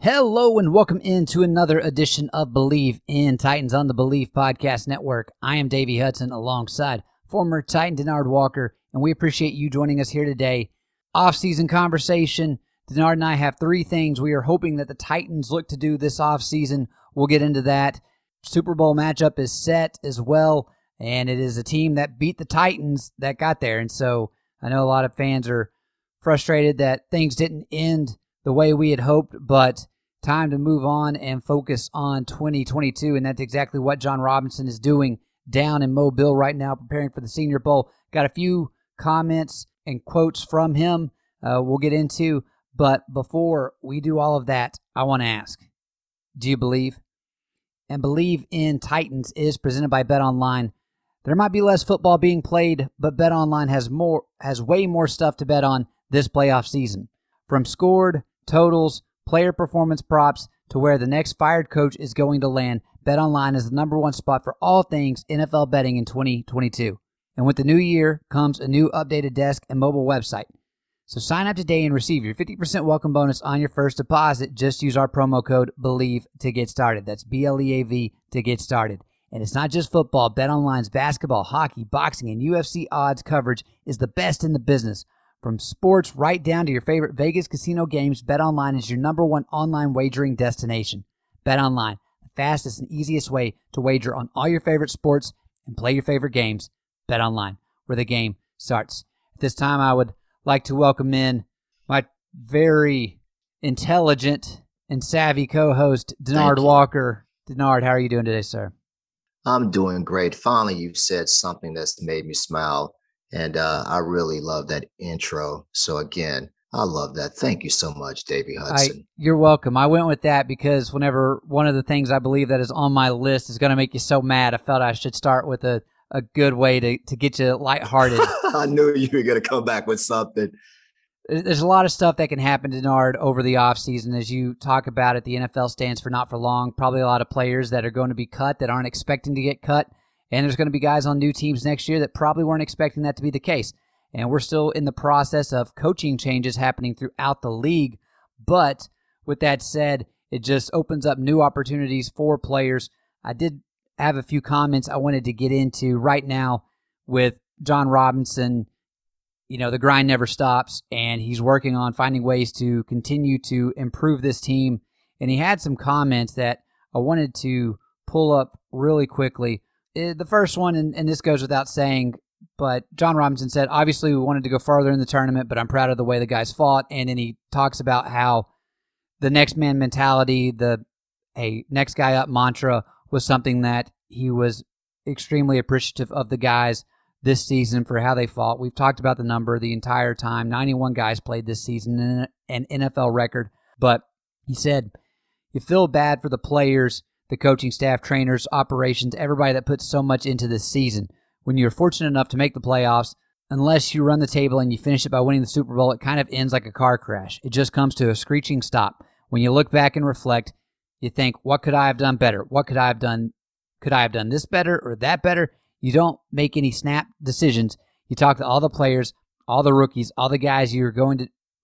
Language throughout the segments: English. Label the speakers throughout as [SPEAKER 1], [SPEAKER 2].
[SPEAKER 1] Hello and welcome into another edition of Believe in Titans on the Believe Podcast Network. I am Davey Hudson alongside former Titan Denard Walker, and we appreciate you joining us here today. Off-season conversation. Denard and I have three things we are hoping that the Titans look to do this off-season. We'll get into that. Super Bowl matchup is set as well, and it is a team that beat the Titans that got there. And so I know a lot of fans are frustrated that things didn't end the way we had hoped, but time to move on and focus on 2022, and that's exactly what Jon Robinson is doing down in Mobile right now, preparing for the Senior Bowl. Got a few comments and quotes from him we'll get into, but before we do all of that, I want to ask, do you believe? And Believe in Titans is presented by BetOnline. There might be less football being played, but BetOnline has way more stuff to bet on this playoff season. From scored, totals, player performance props, to where the next fired coach is going to land, BetOnline is the number one spot for all things NFL betting in 2022. And with the new year comes a new updated desk and mobile website. So sign up today and receive your 50% welcome bonus on your first deposit. Just use our promo code BELIEVE to get started. That's BLEAV to get started. And it's not just football. BetOnline's basketball, hockey, boxing, and UFC odds coverage is the best in the business. From sports right down to your favorite Vegas casino games, BetOnline is your number one online wagering destination. BetOnline, the fastest and easiest way to wager on all your favorite sports and play your favorite games. BetOnline, where the game starts. At this time, I would like to welcome in my very intelligent and savvy co-host, Denard Walker. Denard, how are you doing today, sir?
[SPEAKER 2] I'm doing great. Finally, you said something that's made me smile. And I really love that intro. So again, I love that. Thank you so much, Davey Hudson.
[SPEAKER 1] You're welcome. I went with that because whenever one of the things I believe that is on my list is going to make you so mad, I felt I should start with a good way to get you lighthearted.
[SPEAKER 2] I knew you were going to come back with something.
[SPEAKER 1] There's a lot of stuff that can happen, Denard, over the offseason. As you talk about it, the NFL stands for not for long. Probably a lot of players that are going to be cut that aren't expecting to get cut. And there's going to be guys on new teams next year that probably weren't expecting that to be the case. And we're still in the process of coaching changes happening throughout the league. But with that said, it just opens up new opportunities for players. I did have a few comments I wanted to get into right now with Jon Robinson. You know, the grind never stops, and he's working on finding ways to continue to improve this team. And he had some comments that I wanted to pull up really quickly. The first one, and this goes without saying, but Jon Robinson said, obviously we wanted to go farther in the tournament, but I'm proud of the way the guys fought. And then he talks about how the next man mentality, the next guy up mantra was something that he was extremely appreciative of the guys this season for how they fought. We've talked about the number the entire time. 91 guys played this season, an NFL record. But he said, you feel bad for the players, the coaching staff, trainers, operations, everybody that puts so much into this season. When you're fortunate enough to make the playoffs, unless you run the table and you finish it by winning the Super Bowl, it kind of ends like a car crash. It just comes to a screeching stop. When you look back and reflect, you think, what could I have done better? What could I have done? Could I have done this better or that better? You don't make any snap decisions. You talk to all the players, all the rookies, all the guys who are going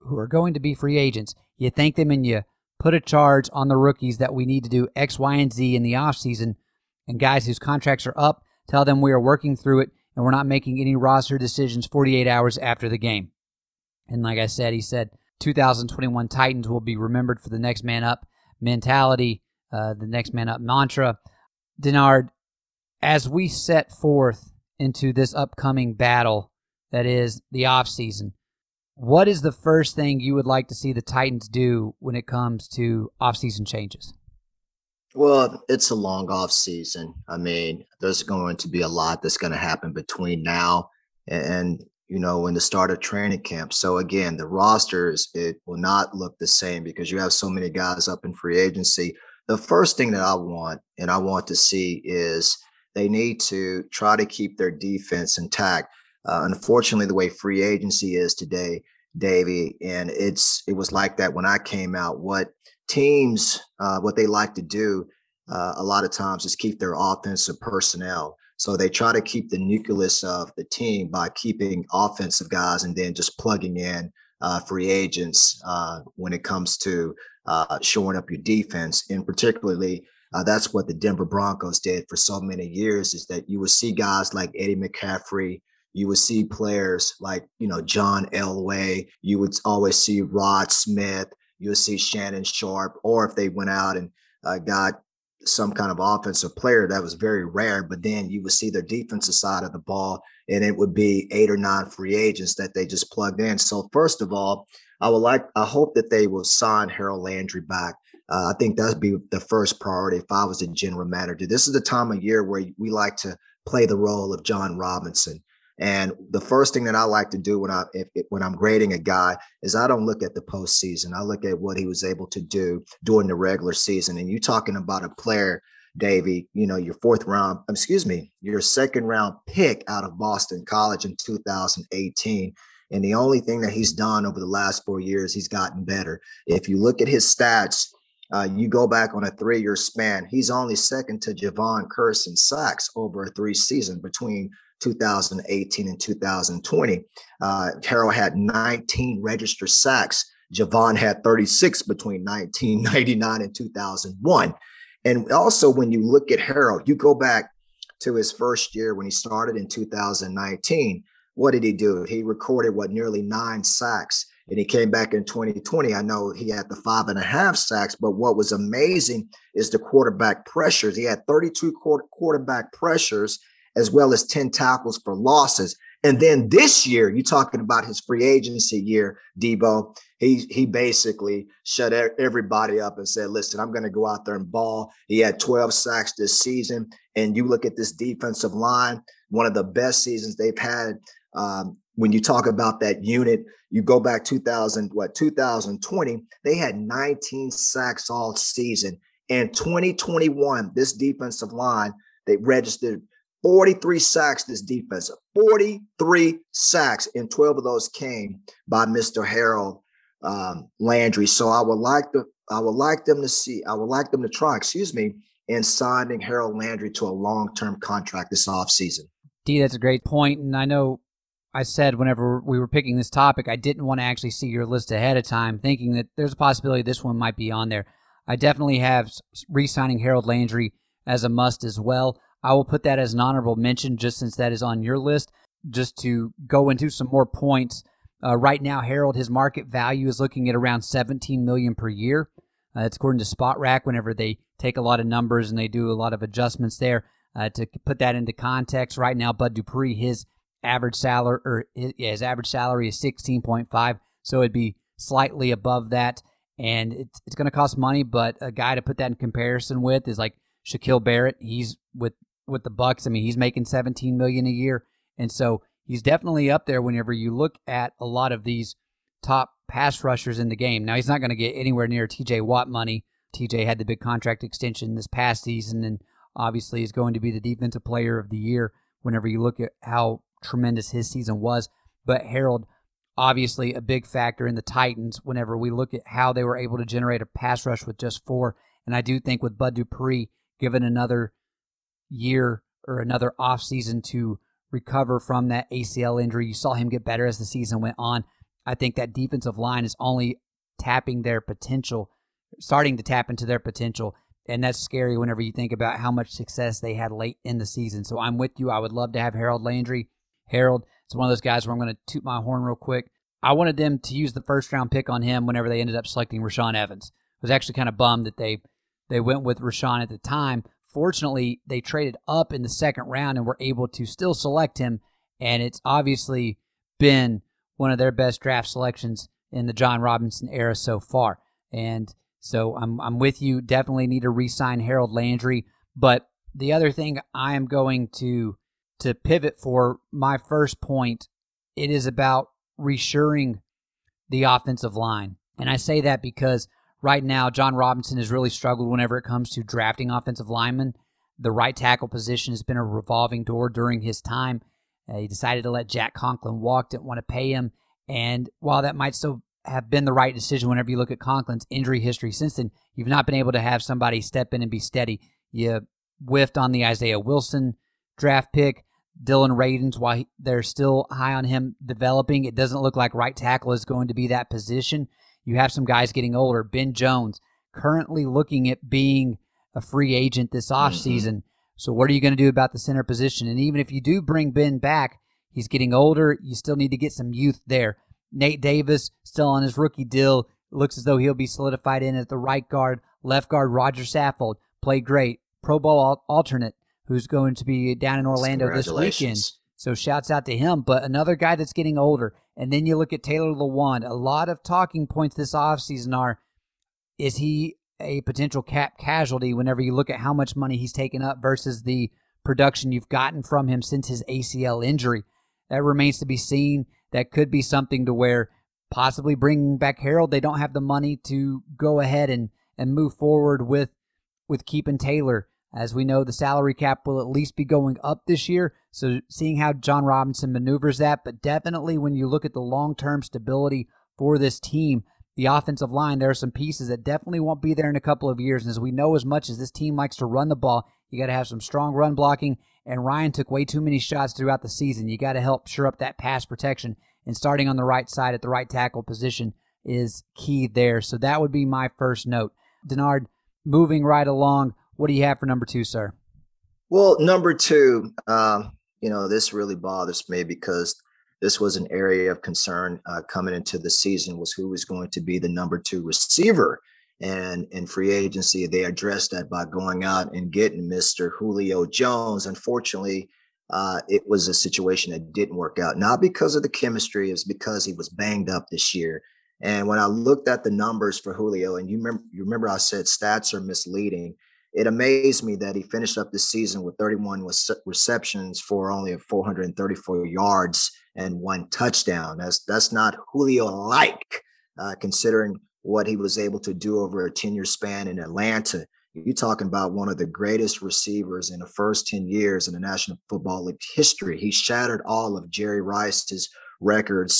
[SPEAKER 1] to be free agents. You thank them and you put a charge on the rookies that we need to do X, Y, and Z in the offseason. And guys whose contracts are up, tell them we are working through it and we're not making any roster decisions 48 hours after the game. And like I said, he said 2021 Titans will be remembered for the next man up mentality, the next man up mantra. Denard, as we set forth into this upcoming battle that is the offseason, what is the first thing you would like to see the Titans do when it comes to offseason changes?
[SPEAKER 2] Well, it's a long off season. I mean, there's going to be a lot that's going to happen between now and in the start of training camp. So again, the rosters, it will not look the same because you have so many guys up in free agency. The first thing that I want to see is they need to try to keep their defense intact. Unfortunately, the way free agency is today, Davey, and it was like that when I came out. What teams, what they like to do a lot of times is keep their offensive personnel. So they try to keep the nucleus of the team by keeping offensive guys and then just plugging in free agents when it comes to shoring up your defense. And particularly, that's what the Denver Broncos did for so many years, is that you would see guys like Eddie McCaffrey. You would see players like, John Elway. You would always see Rod Smith. You would see Shannon Sharp. Or if they went out and got some kind of offensive player, that was very rare. But then you would see their defensive side of the ball, and it would be 8 or 9 free agents that they just plugged in. So first of all, I hope that they will sign Harold Landry back. I think that'd be the first priority if I was the general manager. This is the time of year where we like to play the role of John Robinson. And the first thing that I like to do when I'm grading a guy is I don't look at the postseason. I look at what he was able to do during the regular season. And you're talking about a player, Davey, your your second round pick out of Boston College in 2018. And the only thing that he's done over the last 4 years, he's gotten better. If you look at his stats, you go back on a 3-year span, he's only second to Javon Curse in sacks over a 3 season between 2018 and 2020. Harold had 19 registered sacks. Javon had 36 between 1999 and 2001. And also, when you look at Harold, you go back to his first year when he started in 2019. What did he do? He recorded nearly 9 sacks. And he came back in 2020. I know he had the 5.5 sacks, but what was amazing is the quarterback pressures. He had 32 quarterback pressures, as well as 10 tackles for losses. And then this year, you're talking about his free agency year, Debo. He basically shut everybody up and said, listen, I'm going to go out there and ball. He had 12 sacks this season. And you look at this defensive line, one of the best seasons they've had. When you talk about that unit, you go back 2020, they had 19 sacks all season. In 2021, this defensive line, they registered 43 sacks, this defense, 43 sacks, and 12 of those came by Mr. Harold Landry. So I would like them to try, in signing Harold Landry to a long-term contract this offseason.
[SPEAKER 1] D, that's a great point. And I know I said whenever we were picking this topic, I didn't want to actually see your list ahead of time, thinking that there's a possibility this one might be on there. I definitely have re-signing Harold Landry as a must as well. I will put that as an honorable mention just since that is on your list. Just to go into some more points, right now, Harold, his market value is looking at around $17 million per year. That's according to SpotRack whenever they take a lot of numbers and they do a lot of adjustments there. To put that into context, right now, Bud Dupree, his average salary is 16.5, so it'd be slightly above that, and it's going to cost money. But a guy to put that in comparison with is like Shaquille Barrett. He's with the Bucks. I mean, he's making $17 million a year, and so he's definitely up there whenever you look at a lot of these top pass rushers in the game. Now, he's not going to get anywhere near T.J. Watt money. T.J. had the big contract extension this past season, and obviously is going to be the defensive player of the year whenever you look at how tremendous his season was. But Harold, obviously a big factor in the Titans whenever we look at how they were able to generate a pass rush with just 4. And I do think with Bud Dupree, given another year or another offseason to recover from that ACL injury, you saw him get better as the season went on. I think that defensive line is only starting to tap into their potential. And that's scary whenever you think about how much success they had late in the season. So I'm with you. I would love to have Harold Landry. Harold is one of those guys where I'm going to toot my horn real quick. I wanted them to use the first-round pick on him whenever they ended up selecting Rashaan Evans. I was actually kind of bummed that they went with Rashaan at the time. Fortunately, they traded up in the second round and were able to still select him, and it's obviously been one of their best draft selections in the John Robinson era so far. And so I'm with you. Definitely need to re-sign Harold Landry. But the other thing I am going to pivot for my first point, it is about reshoring the offensive line. And I say that because right now John Robinson has really struggled whenever it comes to drafting offensive linemen. The right tackle position has been a revolving door during his time. He decided to let Jack Conklin walk, didn't want to pay him. And while that might still have been the right decision whenever you look at Conklin's injury history since then, you've not been able to have somebody step in and be steady. You whiffed on the Isaiah Wilson draft pick. Dylan Radins, while they're still high on him developing, it doesn't look like right tackle is going to be that position. You have some guys getting older. Ben Jones currently looking at being a free agent this offseason. So what are you going to do about the center position? And even if you do bring Ben back, he's getting older. You still need to get some youth there. Nate Davis still on his rookie deal. Looks as though he'll be solidified in at the right guard. Left guard Roger Saffold played great. Pro Bowl alternate who's going to be down in Orlando this weekend. So shouts out to him. But another guy that's getting older. And then you look at Taylor Lewan. A lot of talking points this offseason are, is he a potential cap casualty whenever you look at how much money he's taken up versus the production you've gotten from him since his ACL injury? That remains to be seen. That could be something to where possibly bringing back Harold, they don't have the money to go ahead and move forward with keeping Taylor. As we know, the salary cap will at least be going up this year. So seeing how John Robinson maneuvers that, but definitely when you look at the long-term stability for this team, the offensive line, there are some pieces that definitely won't be there in a couple of years. And as we know, as much as this team likes to run the ball, you got to have some strong run blocking. And Ryan took way too many shots throughout the season. You got to help shore up that pass protection. And starting on the right side at the right tackle position is key there. So that would be my first note. Denard, moving right along, what do you have for number 2, sir?
[SPEAKER 2] Well, number 2, this really bothers me because this was an area of concern coming into the season, was who was going to be the number 2 receiver. And in free agency, they addressed that by going out and getting Mr. Julio Jones. Unfortunately, it was a situation that didn't work out, not because of the chemistry, it's because he was banged up this year. And when I looked at the numbers for Julio, and you remember I said stats are misleading, it amazed me that he finished up the season with 31 receptions for only 434 yards and 1 touchdown. That's not Julio-like, considering what he was able to do over a 10-year span in Atlanta. You're talking about one of the greatest receivers in the first 10 years in the National Football League history. He shattered all of Jerry Rice's records.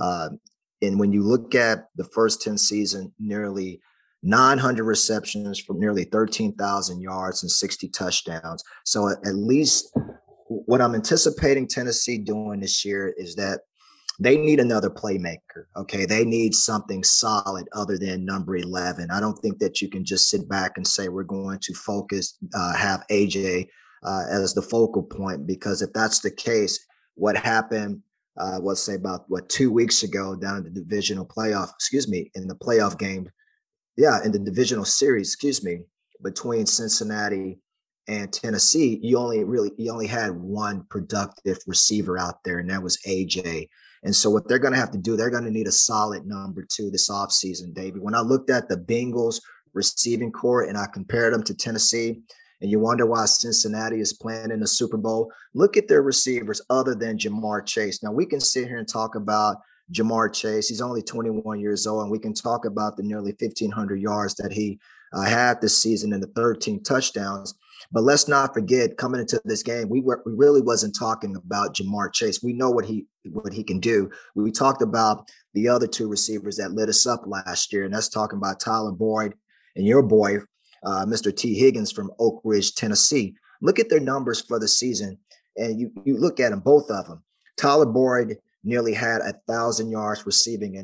[SPEAKER 2] And when you look at the first 10 seasons, nearly 900 receptions for nearly 13,000 yards and 60 touchdowns. So at least what I'm anticipating Tennessee doing this year is that they need another playmaker. Okay. They need something solid other than number 11. I don't think that you can just sit back and say, we're going to have AJ as the focal point, because if that's the case, what happened, let's say about 2 weeks ago down in the divisional playoff, in the playoff game. Yeah. In the divisional series, between Cincinnati and Tennessee, you only had one productive receiver out there, and that was AJ. And so what they're going to have to do, they're going to need a solid number 2 this offseason, David. When I looked at the Bengals receiving core and I compared them to Tennessee, and you wonder why Cincinnati is playing in the Super Bowl, look at their receivers other than Jamar Chase. Now, we can sit here and talk about Jamar Chase. He's only 21 years old, and we can talk about the nearly 1,500 yards that he had this season and the 13 touchdowns. But let's not forget, coming into this game, we really wasn't talking about Jamar Chase. We know what he can do. We talked about the other 2 receivers that lit us up last year, and that's talking about Tyler Boyd and your boy, Mr. T. Higgins from Oak Ridge, Tennessee. Look at their numbers for the season, and you look at them, both of them. Tyler Boyd nearly had 1,000 yards receiving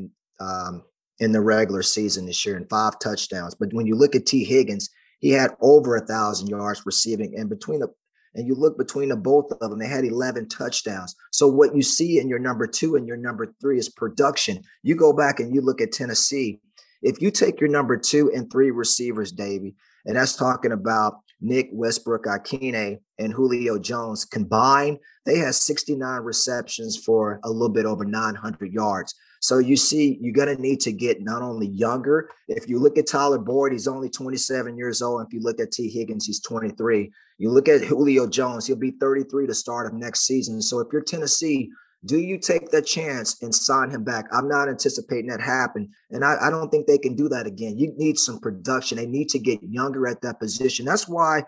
[SPEAKER 2] in the regular season this year and 5 touchdowns. But when you look at T. Higgins, he had over 1,000 yards receiving, and you look between the both of them, they had 11 touchdowns. So what you see in your number 2 and your number 3 is production. You go back and you look at Tennessee. If you take your number 2 and 3 receivers, Davey, and that's talking about Nick Westbrook-Ikhine and Julio Jones combined, they had 69 receptions for a little bit over 900 yards. So you see, you're going to need to get not only younger. If you look at Tyler Boyd, he's only 27 years old. If you look at T. Higgins, he's 23. You look at Julio Jones, he'll be 33 to start of next season. So if you're Tennessee, do you take that chance and sign him back? I'm not anticipating that happen. And I don't think they can do that again. You need some production. They need to get younger at that position. That's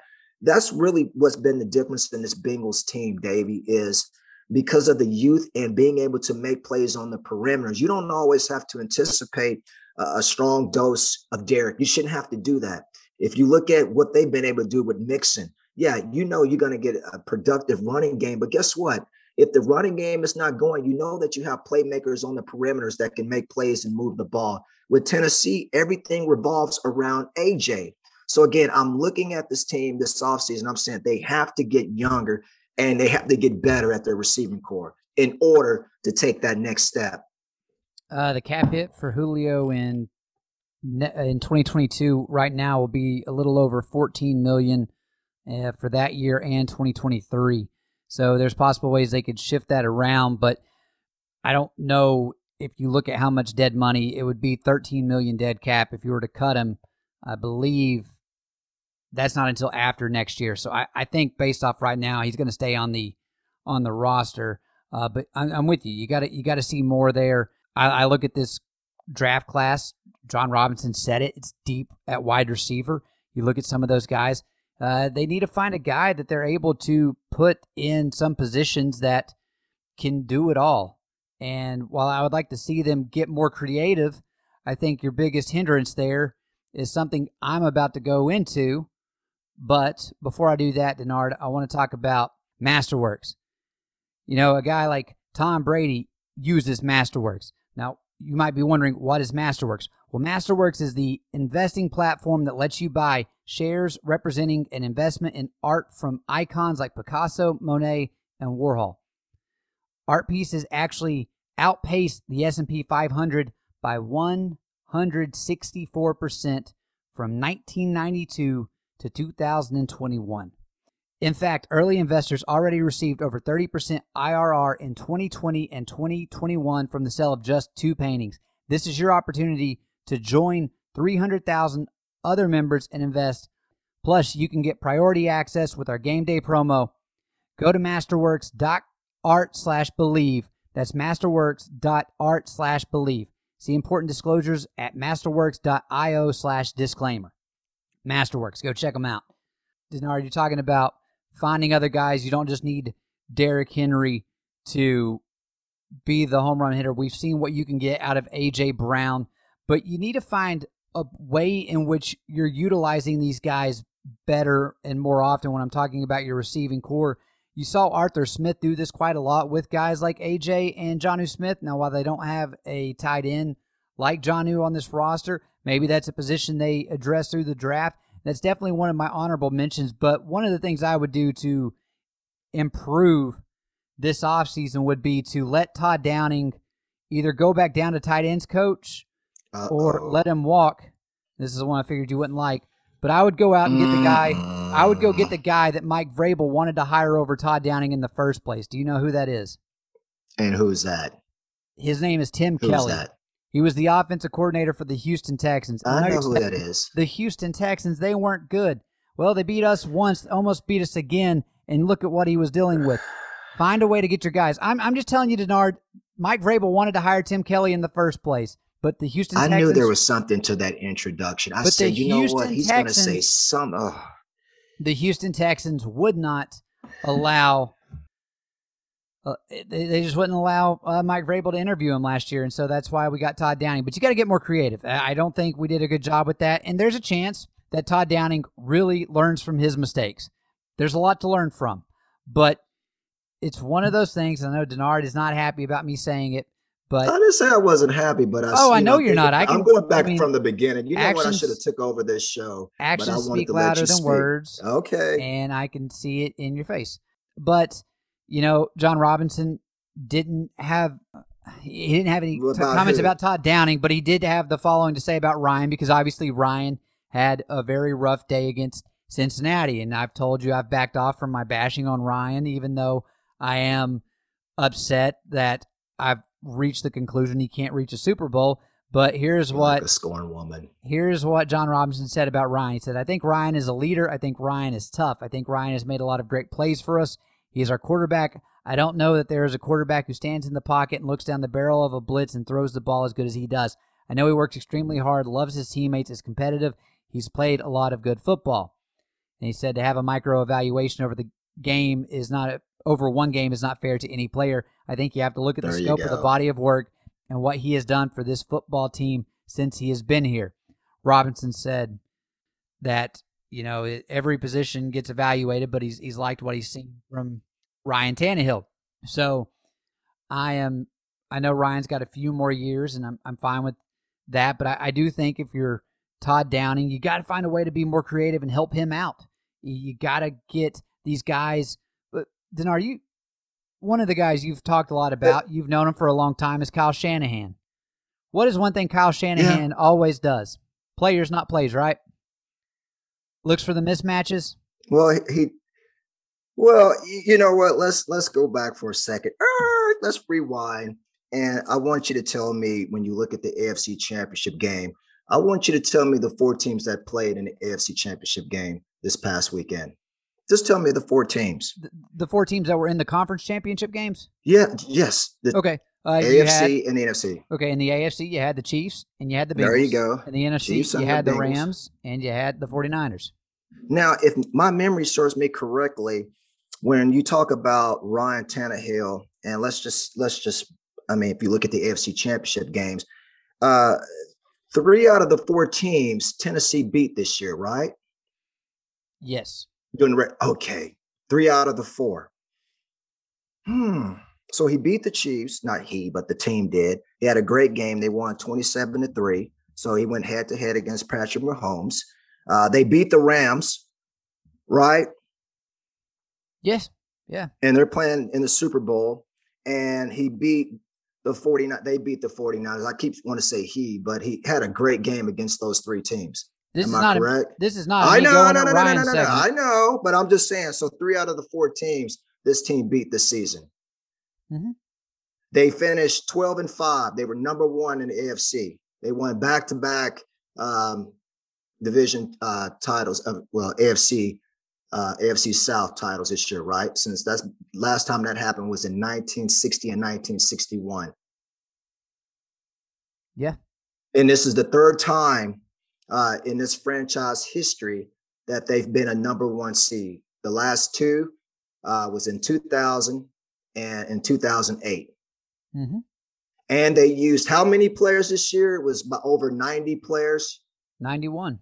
[SPEAKER 2] really what's been the difference in this Bengals team, Davey, is because of the youth and being able to make plays on the perimeters. You don't always have to anticipate a strong dose of Derek. You shouldn't have to do that. If you look at what they've been able to do with Mixon, yeah, you're going to get a productive running game. But guess what? If the running game is not going, you know that you have playmakers on the perimeters that can make plays and move the ball. With Tennessee, everything revolves around AJ. So again, I'm looking at this team this offseason. I'm saying they have to get younger and they have to get better at their receiving core in order to take that next step.
[SPEAKER 1] The cap hit for Julio in 2022 right now will be a little over $14 million for that year and 2023. So there's possible ways they could shift that around, but I don't know if you look at how much dead money, it would be $13 million dead cap if you were to cut him. I believe that's not until after next year. So I think based off right now, he's going to stay on the roster. But I'm with you. You got to see more there. I look at this draft class. John Robinson said it. It's deep at wide receiver. You look at some of those guys. They need to find a guy that they're able to put in some positions that can do it all. And while I would like to see them get more creative, I think your biggest hindrance there is something I'm about to go into. But before I do that, Denard, I want to talk about Masterworks. You know, a guy like Tom Brady uses Masterworks. Now, you might be wondering, what is Masterworks? Well, Masterworks is the investing platform that lets you buy shares representing an investment in art from icons like Picasso, Monet, and Warhol. Art pieces actually outpaced the S&P 500 by 164% from 1992 to 2021. In fact, early investors already received over 30% IRR in 2020 and 2021 from the sale of just 2 paintings. This is your opportunity to join 300,000 other members and invest. Plus, you can get priority access with our game day promo. Go to masterworks.art/believe. That's masterworks.art/believe. See important disclosures at masterworks.io/disclaimer. Masterworks, go check them out. Denard, you're talking about finding other guys. You don't just need Derrick Henry to be the home run hitter. We've seen what you can get out of A.J. Brown, but you need to find a way in which you're utilizing these guys better and more often. When I'm talking about your receiving core, you saw Arthur Smith do this quite a lot with guys like A.J. and Jonnu Smith. Now, while they don't have a tight end like Jonnu on this roster, maybe that's a position they address through the draft. That's definitely one of my honorable mentions. But one of the things I would do to improve this offseason would be to let Todd Downing either go back down to tight ends coach or let him walk. This is the one I figured you wouldn't like. But I would go out and get the guy. I would go get the guy that Mike Vrabel wanted to hire over Todd Downing in the first place. Do you know who that is?
[SPEAKER 2] And who's that?
[SPEAKER 1] His name is Tim Kelly.
[SPEAKER 2] Who's that?
[SPEAKER 1] He was the offensive coordinator for the Houston Texans.
[SPEAKER 2] I know who that is.
[SPEAKER 1] The Houston Texans, they weren't good. Well, they beat us once, almost beat us again, and look at what he was dealing with. Find a way to get your guys. I'm just telling you, Denard, Mike Vrabel wanted to hire Tim Kelly in the first place, but the Houston Texans...
[SPEAKER 2] I knew there was something to that introduction. I said, you know what? He's going to say some... Oh.
[SPEAKER 1] The Houston Texans would not allow... they just wouldn't allow Mike Vrabel to interview him last year, and so that's why we got Todd Downing. But you got to get more creative. I don't think we did a good job with that, and there's a chance that Todd Downing really learns from his mistakes. There's a lot to learn from, but it's one of those things. I know Denard is not happy about me saying it, but
[SPEAKER 2] I didn't say I wasn't happy, but
[SPEAKER 1] I know you're not.
[SPEAKER 2] I'm going back from the beginning. You know what? I should have took over this show.
[SPEAKER 1] Actions speak louder than words.
[SPEAKER 2] Okay,
[SPEAKER 1] and I can see it in your face, but. You know, John Robinson didn't have any comments about Todd Downing, but he did have the following to say about Ryan, because obviously Ryan had a very rough day against Cincinnati. And I've told you I've backed off from my bashing on Ryan, even though I am upset that I've reached the conclusion he can't reach a Super Bowl. But here's what
[SPEAKER 2] like a scorned woman.
[SPEAKER 1] Here's what John Robinson said about Ryan. He said, I think Ryan is a leader. I think Ryan is tough. I think Ryan has made a lot of great plays for us. He is our quarterback. I don't know that there is a quarterback who stands in the pocket and looks down the barrel of a blitz and throws the ball as good as he does. I know he works extremely hard, loves his teammates, is competitive. He's played a lot of good football. And he said to have a micro evaluation over the game is not over one game is not fair to any player. I think you have to look at the scope of the body of work and what he has done for this football team since he has been here. Robinson said that, you know, every position gets evaluated, but he's liked what he's seen from Ryan Tannehill. So I know Ryan's got a few more years, and I'm fine with that. But I do think if you're Todd Downing, you got to find a way to be more creative and help him out. You got to get these guys. But Denard, one of the guys you've talked a lot about, you've known him for a long time, is Kyle Shanahan. What is one thing Kyle Shanahan always does? Players, not plays, right? Looks for the mismatches.
[SPEAKER 2] Well, Well, you know what? Let's go back for a second. Let's rewind. And I want you to tell me, when you look at the AFC Championship game, I want you to tell me the 4 teams that played in the AFC Championship game this past weekend. Just tell me the 4 teams.
[SPEAKER 1] The 4 teams that were in the conference championship games?
[SPEAKER 2] Yes.
[SPEAKER 1] Okay.
[SPEAKER 2] AFC and the NFC.
[SPEAKER 1] Okay, in the AFC, you had the Chiefs and you had the Bengals.
[SPEAKER 2] There you go.
[SPEAKER 1] In the NFC,
[SPEAKER 2] Chiefs
[SPEAKER 1] you had the Rams and you had the 49ers.
[SPEAKER 2] Now, if my memory serves me correctly, when you talk about Ryan Tannehill, and let's just, I mean, if you look at the AFC Championship games, 3 out of the 4 teams Tennessee beat this year, right?
[SPEAKER 1] Yes.
[SPEAKER 2] Okay. 3 out of the 4. So he beat the Chiefs, not he, but the team did. He had a great game. They won 27-3. So he went head to head against Patrick Mahomes. They beat the Rams, right?
[SPEAKER 1] Yes. Yeah.
[SPEAKER 2] And they're playing in the Super Bowl, and he beat the 49ers. They beat the 49ers. I keep want to say he, but he had a great game against those 3 teams. Am I correct?
[SPEAKER 1] This is not.
[SPEAKER 2] I know. No. I know, but I'm just saying. So 3 out of the 4 teams this team beat this season.
[SPEAKER 1] Mm-hmm.
[SPEAKER 2] They finished 12-5. They were number 1 in the AFC. They won back-to-back division titles. AFC South titles this year, right? Since that's last time that happened was in 1960 and 1961.
[SPEAKER 1] Yeah.
[SPEAKER 2] And this is the 3rd time in this franchise history that they've been a number 1 seed. The last 2 was in 2000 and in 2008.
[SPEAKER 1] Mm-hmm.
[SPEAKER 2] And they used how many players this year? It was about over 90 players.
[SPEAKER 1] 91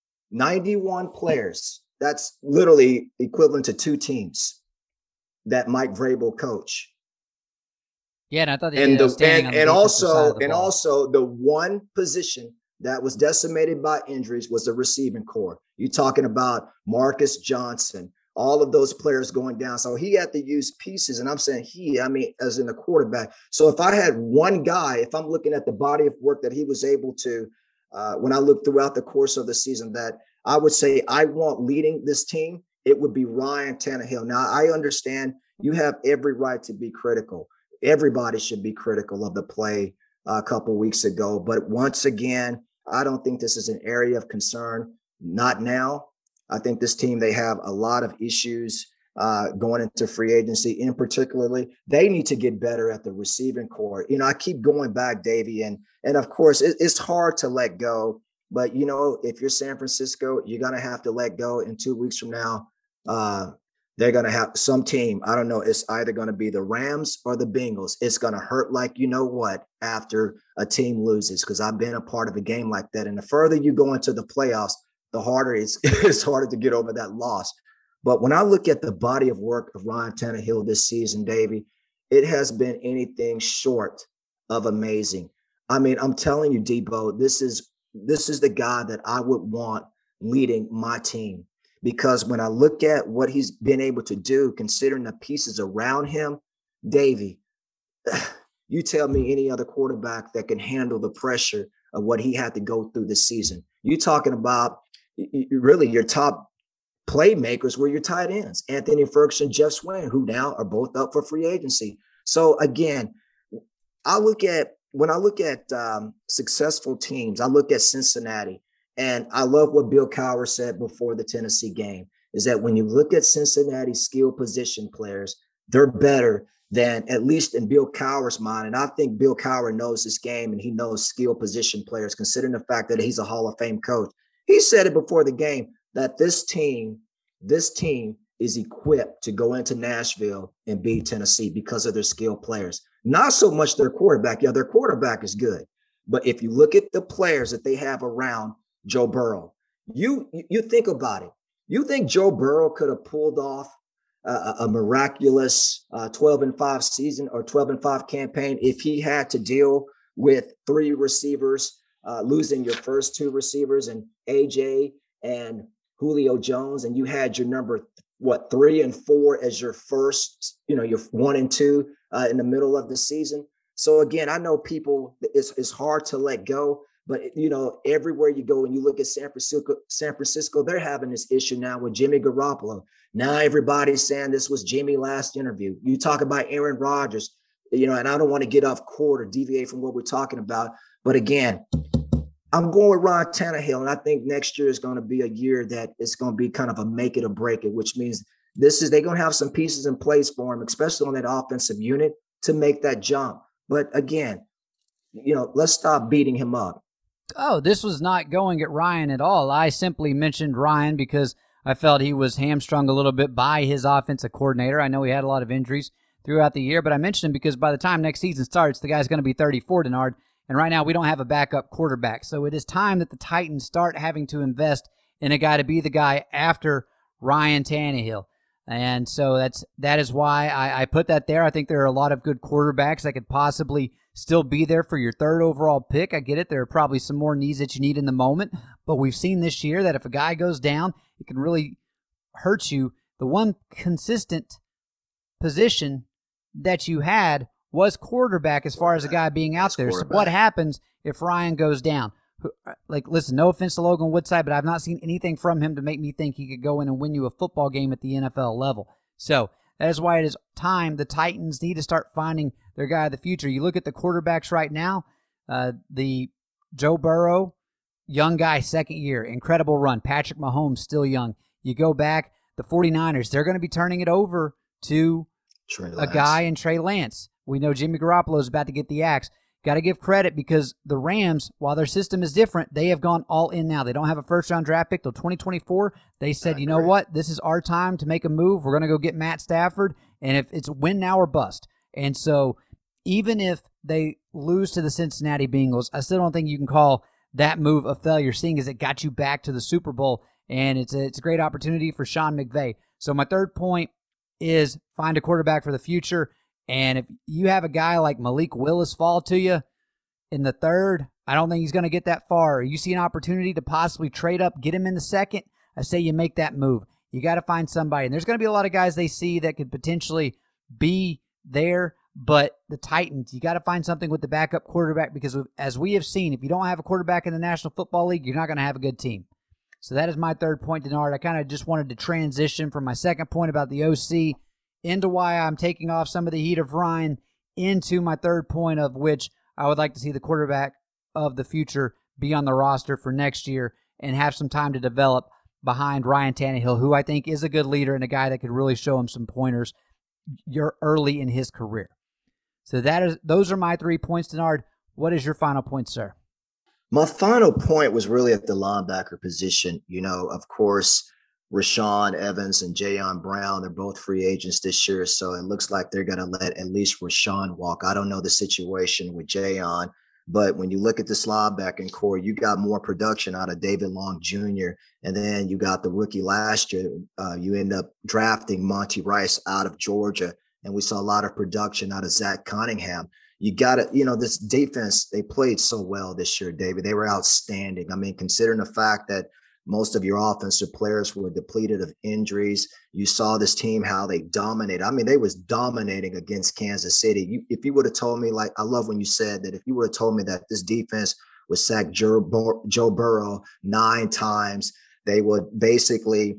[SPEAKER 2] players. That's literally equivalent to 2 teams that Mike Vrabel coach.
[SPEAKER 1] Yeah, and I thought they did outstanding on the defensive side of the ball.
[SPEAKER 2] Also the one position that was decimated by injuries was the receiving core. You're talking about Marcus Johnson, all of those players going down. So he had to use pieces. And I'm saying as in the quarterback. So if I had one guy, if I'm looking at the body of work that he was able to, when I look throughout the course of the season, that I would say I want leading this team, it would be Ryan Tannehill. Now, I understand you have every right to be critical. Everybody should be critical of the play a couple weeks ago. But once again, I don't think this is an area of concern. Not now. I think this team, they have a lot of issues going into free agency. In particularly, they need to get better at the receiving core. You know, I keep going back, Davey, and of course, it's hard to let go. But, you know, if you're San Francisco, you're going to have to let go. In 2 weeks from now, they're going to have some team. I don't know. It's either going to be the Rams or the Bengals. It's going to hurt like you know what after a team loses, because I've been a part of a game like that. And the further you go into the playoffs, the harder it's harder to get over that loss. But when I look at the body of work of Ryan Tannehill this season, Davey, it has been anything short of amazing. I mean, I'm telling you, Debo, this is the guy that I would want leading my team, because when I look at what he's been able to do, considering the pieces around him, Davey, you tell me any other quarterback that can handle the pressure of what he had to go through this season. You're talking about really your top playmakers were your tight ends, Anthony Ferguson, Jeff Swain, who now are both up for free agency. So again, when I look at successful teams, I look at Cincinnati, and I love what Bill Cowher said before the Tennessee game, is that when you look at Cincinnati's skill position players, they're better than, at least in Bill Cowher's mind. And I think Bill Cowher knows this game, and he knows skill position players, considering the fact that he's a Hall of Fame coach. He said it before the game that this team is equipped to go into Nashville and beat Tennessee because of their skilled players. Not so much their quarterback. Yeah, their quarterback is good. But if you look at the players that they have around Joe Burrow, you think about it. You think Joe Burrow could have pulled off a miraculous 12-5 season or 12-5 campaign, if he had to deal with three receivers, losing your first two receivers and AJ and Julio Jones, and you had your number, 3 and 4 as your first, your 1 and 2 in the middle of the season. So again, I know people, it's hard to let go, but everywhere you go and you look at San Francisco, they're having this issue now with Jimmy Garoppolo. Now everybody's saying this was Jimmy last interview. You talk about Aaron Rodgers, and I don't want to get off court or deviate from what we're talking about. But again, I'm going with Ryan Tannehill, and I think next year is going to be a year that it's going to be kind of a make it or break it, which means they're going to have some pieces in place for him, especially on that offensive unit, to make that jump. But again, let's stop beating him up.
[SPEAKER 1] Oh, this was not going at Ryan at all. I simply mentioned Ryan because I felt he was hamstrung a little bit by his offensive coordinator. I know he had a lot of injuries throughout the year, but I mentioned him because by the time next season starts, the guy's going to be 34, Denard, and right now we don't have a backup quarterback. So it is time that the Titans start having to invest in a guy to be the guy after Ryan Tannehill. And so that is why I put that there. I think there are a lot of good quarterbacks that could possibly still be there for your third overall pick. I get it. There are probably some more needs that you need in the moment, but we've seen this year that if a guy goes down, it can really hurt you. The one consistent position that you had was quarterback as far as a guy being out there. So what happens if Ryan goes down? Listen, no offense to Logan Woodside, but I've not seen anything from him to make me think he could go in and win you a football game at the NFL level. So that is why it is time the Titans need to start finding their guy of the future. You look at the quarterbacks right now, the Joe Burrow, young guy, second year, incredible run. Patrick Mahomes, still young. You go back, the 49ers, they're going to be turning it over to a guy in Trey Lance. We know Jimmy Garoppolo is about to get the axe. Got to give credit because the Rams, while their system is different, they have gone all in now. They don't have a first-round draft pick till 2024. They said, you know what? This is our time to make a move. We're going to go get Matt Stafford, and if it's win now or bust. And so even if they lose to the Cincinnati Bengals, I still don't think you can call that move a failure, seeing as it got you back to the Super Bowl, and it's a great opportunity for Sean McVay. So my third point is find a quarterback for the future. And if you have a guy like Malik Willis fall to you in the third, I don't think he's going to get that far. You see an opportunity to possibly trade up, get him in the second, I say you make that move. You got to find somebody. And there's going to be a lot of guys they see that could potentially be there, but the Titans, you got to find something with the backup quarterback because as we have seen, if you don't have a quarterback in the National Football League, you're not going to have a good team. So that is my third point, Denard. I kind of just wanted to transition from my second point about the OC into why I'm taking off some of the heat of Ryan into my third point, of which I would like to see the quarterback of the future be on the roster for next year and have some time to develop behind Ryan Tannehill, who I think is a good leader and a guy that could really show him some pointers early in his career. So those are my 3 points, Denard. What is your final point, sir?
[SPEAKER 2] My final point was really at the linebacker position. Of course, Rashaan Evans and Jayon Brown, they're both free agents this year, so it looks like they're going to let at least Rashaan walk. I don't know the situation with Jayon, but when you look at this linebacking core, you got more production out of David Long Jr., and then you got the rookie last year. You end up drafting Monty Rice out of Georgia, and we saw a lot of production out of Zach Cunningham. You got to, this defense, they played so well this year, David. They were outstanding. I mean, considering the fact that most of your offensive players were depleted of injuries. You saw this team, how they dominated. I mean, they was dominating against Kansas City. If you would have told me, I love when you said that, if you would have told me that this defense would sack Joe Burrow 9 times, they would basically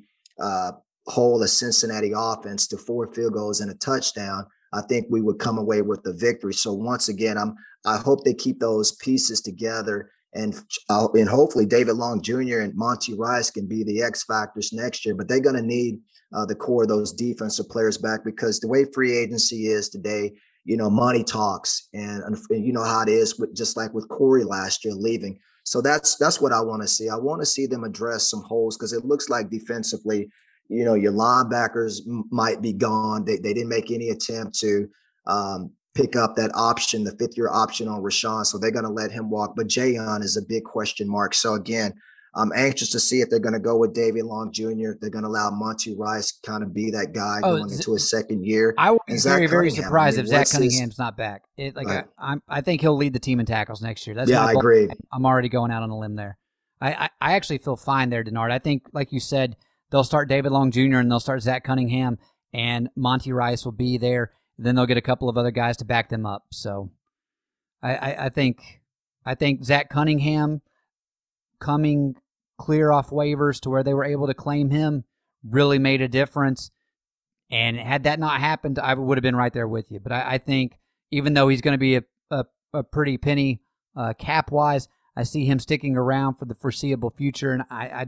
[SPEAKER 2] hold a Cincinnati offense to 4 field goals and a touchdown, I think we would come away with the victory. So once again, I hope they keep those pieces together. And hopefully David Long Jr. and Monty Rice can be the X factors next year, but they're going to need the core of those defensive players back, because the way free agency is today, money talks, and you know how it is just like with Corey last year leaving. So that's what I want to see. I want to see them address some holes, because it looks like defensively, your linebackers might be gone. They didn't make any attempt to pick up that option, the 5th-year option on Rashaan. So they're going to let him walk. But Jayon is a big question mark. So again, I'm anxious to see if they're going to go with David Long Jr. They're going to allow Monty Rice kind of be that guy going into his second year.
[SPEAKER 1] I would be very surprised if Zach Cunningham's not back. I think he'll lead the team in tackles next year.
[SPEAKER 2] I agree.
[SPEAKER 1] I'm already going out on a limb there. I actually feel fine there, Denard. I think, like you said, they'll start David Long Jr. and they'll start Zach Cunningham, and Monty Rice will be there. Then they'll get a couple of other guys to back them up. So I think Zach Cunningham coming clear off waivers to where they were able to claim him really made a difference. And had that not happened, I would have been right there with you. But I think even though he's going to be a pretty penny cap-wise, I see him sticking around for the foreseeable future. And I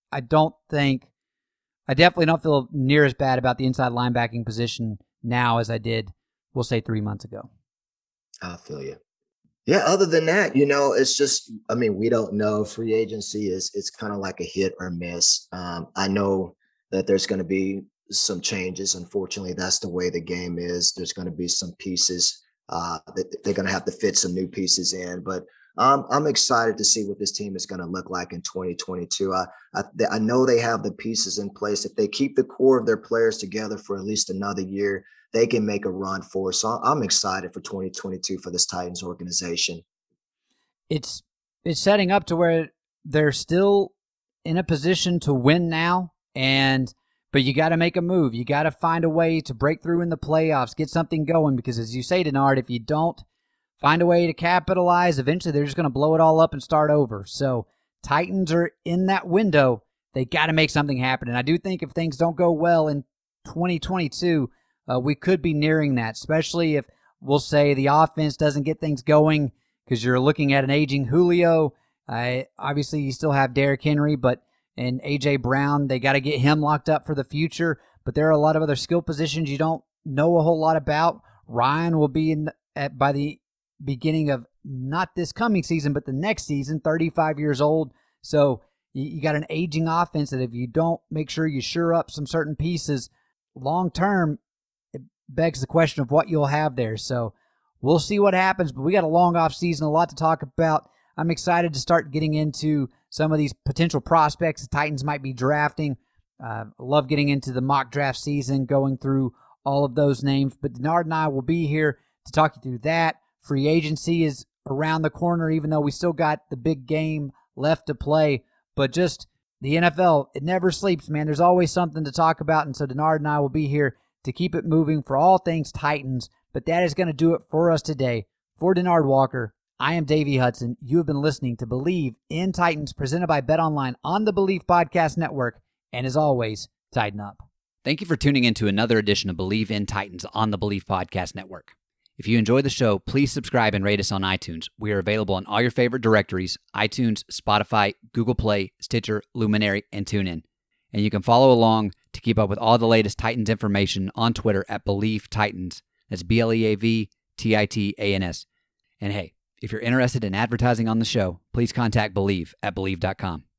[SPEAKER 1] definitely don't feel near as bad about the inside linebacking position now as I did, we'll say, 3 months ago.
[SPEAKER 2] I feel you. Yeah, other than that, it's just, we don't know. Free agency it's kind of like a hit or miss. I know that there's going to be some changes. Unfortunately, that's the way the game is. There's going to be some pieces that they're going to have to fit some new pieces in. But I'm excited to see what this team is going to look like in 2022. I know they have the pieces in place. If they keep the core of their players together for at least another year, they can make a run for us. So I'm excited for 2022 for this Titans organization.
[SPEAKER 1] It's setting up to where they're still in a position to win now, but you got to make a move. You got to find a way to break through in the playoffs, get something going, because as you say, Denard, if you don't find a way to capitalize, eventually they're just going to blow it all up and start over. So Titans are in that window. They got to make something happen. And I do think if things don't go well in 2022, we could be nearing that, especially if, we'll say, the offense doesn't get things going because you're looking at an aging Julio. Obviously, you still have Derrick Henry, and A.J. Brown, they got to get him locked up for the future. But there are a lot of other skill positions you don't know a whole lot about. Ryan will be by the beginning of not this coming season, but the next season, 35 years old. So you got an aging offense that if you don't make sure you shore up some certain pieces long term, it begs the question of what you'll have there. So we'll see what happens, but we got a long off season, a lot to talk about. I'm excited to start getting into some of these potential prospects the Titans might be drafting. Love getting into the mock draft season, going through all of those names. But Denard and I will be here to talk you through that. Free agency is around the corner, even though we still got the big game left to play. But just the NFL, it never sleeps, man. There's always something to talk about. And so Denard and I will be here to keep it moving for all things Titans. But that is going to do it for us today. For Denard Walker, I am Davey Hudson. You have been listening to Believe in Titans, presented by BetOnline on the Believe Podcast Network. And as always, tighten up. Thank you for tuning in to another edition of Believe in Titans on the Believe Podcast Network. If you enjoy the show, please subscribe and rate us on iTunes. We are available on all your favorite directories: iTunes, Spotify, Google Play, Stitcher, Luminary, and TuneIn. And you can follow along to keep up with all the latest Titans information on Twitter at Believe Titans. That's BLEAVTITANS. And hey, if you're interested in advertising on the show, please contact Believe at Believe.com.